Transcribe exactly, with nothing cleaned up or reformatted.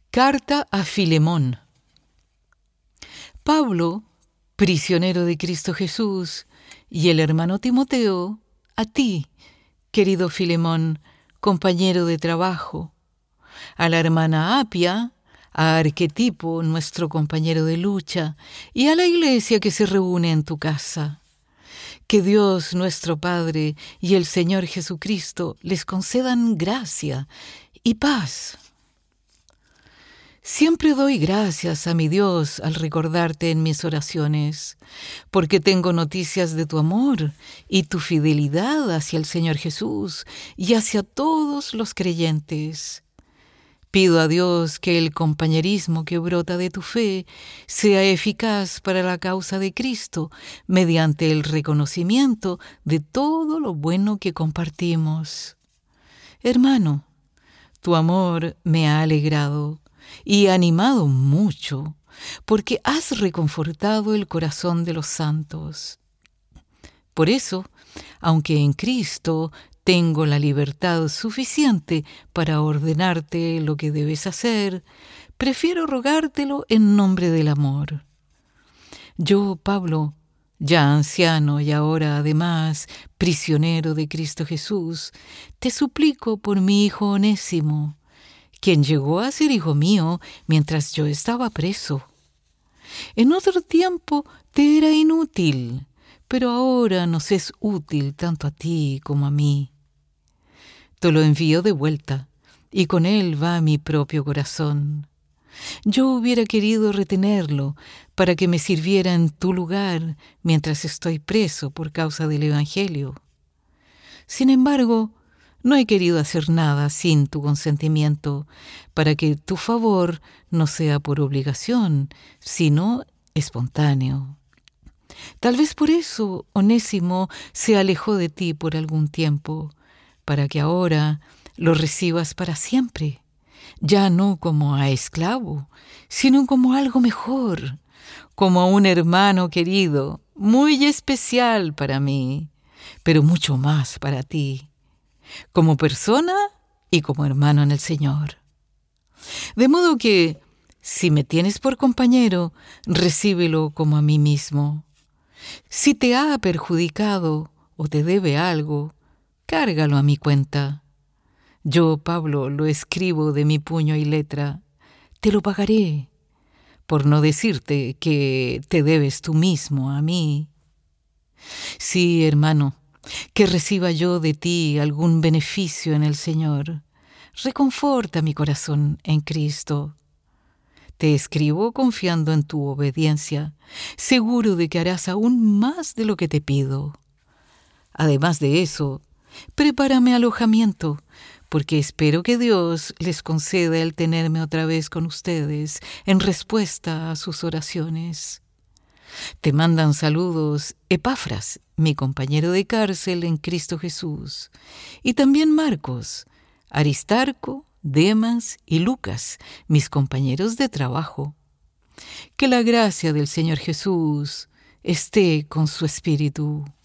Carta a Filemón. Pablo, prisionero de Cristo Jesús, y el hermano Timoteo, a ti, querido Filemón, compañero de trabajo, a la hermana Apia, a Arquetipo, nuestro compañero de lucha, y a la iglesia que se reúne en tu casa. Que Dios nuestro Padre y el Señor Jesucristo les concedan gracia y paz. Siempre doy gracias a mi Dios al recordarte en mis oraciones, porque tengo noticias de tu amor y tu fidelidad hacia el Señor Jesús y hacia todos los creyentes. Pido a Dios que el compañerismo que brota de tu fe sea eficaz para la causa de Cristo mediante el reconocimiento de todo lo bueno que compartimos. Hermano, tu amor me ha alegrado y animado mucho, porque has reconfortado el corazón de los santos. Por eso, aunque en Cristo tengo la libertad suficiente para ordenarte lo que debes hacer, prefiero rogártelo en nombre del amor. Yo, Pablo, ya anciano y ahora además prisionero de Cristo Jesús, te suplico por mi hijo Onésimo, quien llegó a ser hijo mío mientras yo estaba preso. En otro tiempo te era inútil, pero ahora nos es útil tanto a ti como a mí. Te lo envío de vuelta, y con él va mi propio corazón. Yo hubiera querido retenerlo para que me sirviera en tu lugar mientras estoy preso por causa del Evangelio. Sin embargo, no he querido hacer nada sin tu consentimiento, para que tu favor no sea por obligación, sino espontáneo. Tal vez por eso Onésimo se alejó de ti por algún tiempo, para que ahora lo recibas para siempre, ya no como a esclavo, sino como algo mejor, como a un hermano querido, muy especial para mí, pero mucho más para ti, como persona y como hermano en el Señor. De modo que, si me tienes por compañero, recíbelo como a mí mismo. Si te ha perjudicado o te debe algo, cárgalo a mi cuenta. Yo, Pablo, lo escribo de mi puño y letra. Te lo pagaré, por no decirte que te debes tú mismo a mí. Sí, hermano, que reciba yo de ti algún beneficio en el Señor. Reconforta mi corazón en Cristo. Te escribo confiando en tu obediencia, seguro de que harás aún más de lo que te pido. Además de eso, prepárame alojamiento, porque espero que Dios les conceda el tenerme otra vez con ustedes en respuesta a sus oraciones. Te mandan saludos Epafras, mi compañero de cárcel en Cristo Jesús, y también Marcos, Aristarco, Demas y Lucas, mis compañeros de trabajo. Que la gracia del Señor Jesús esté con su espíritu.